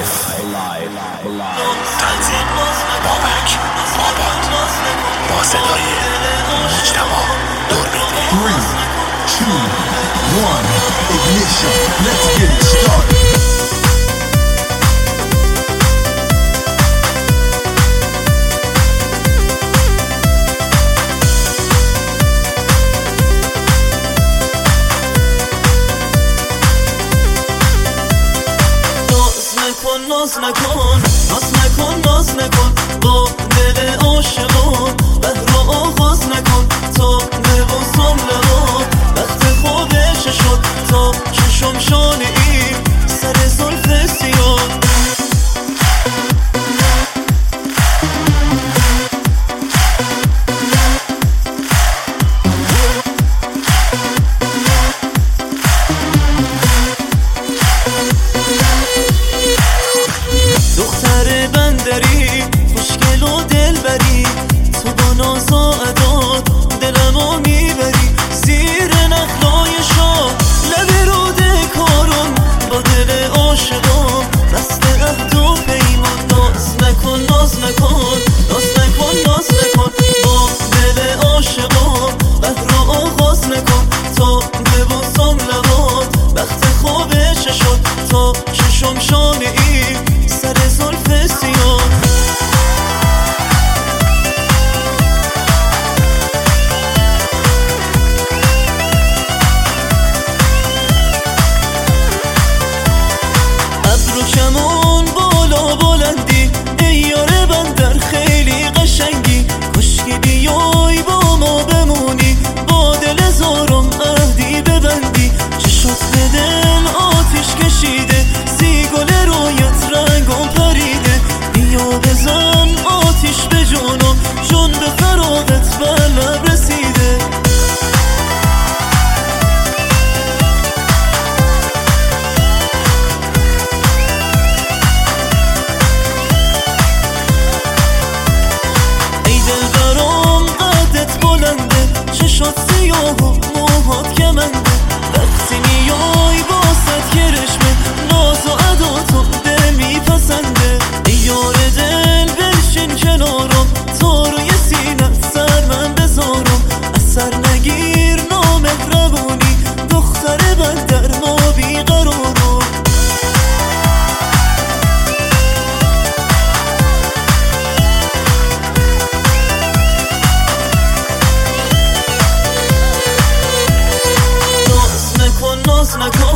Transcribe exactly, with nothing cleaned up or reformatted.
تنظیم بابک بابات با صدای مجتبی دوربین. three, two, one, ignition, let's get it started. ناز نکن ناز نکن ناز نکن با دل عاشقان بهر آغاز نکن تا نوازم لبان وقت خوابش شد تا چشم شانه ای سر زلف سیاه دختر بندری خوشگل و دلبری تو با ناز و عداد دلمو میبری زیر نخلای شاه لب روده کارم با دل عاشقان بست عهد و پیمان ناز نکن ناز نکن ناز نکن ناز نکن با دل عاشقان بهر آغاز نکن تا ببوسم لبات وقت خوابش شد تا چشم شانه ای سر زلف سیاه ابرو کمون بالا بلندی ای یار بندر خیلی قشنگی کشکی بیای با ما بمونی با دل زارم عهدی ببندی چشات به دل آتیش کشیده سی گل رویت رنگم پریده بیا بزن آتیش به جانم جون به فراغت بر لب رسیده ای دل برام قدت بلنده چشات سیاه و موهات کمنده وقتی میای با صد کرشمه ناز و عداتو دل میپسنده ای یار دل بنشین کنارم تا روی سینت سر من بذارم از سر نگیر نامهربونی دختر بندر ما بیقرارم ناز نکن ناز نکن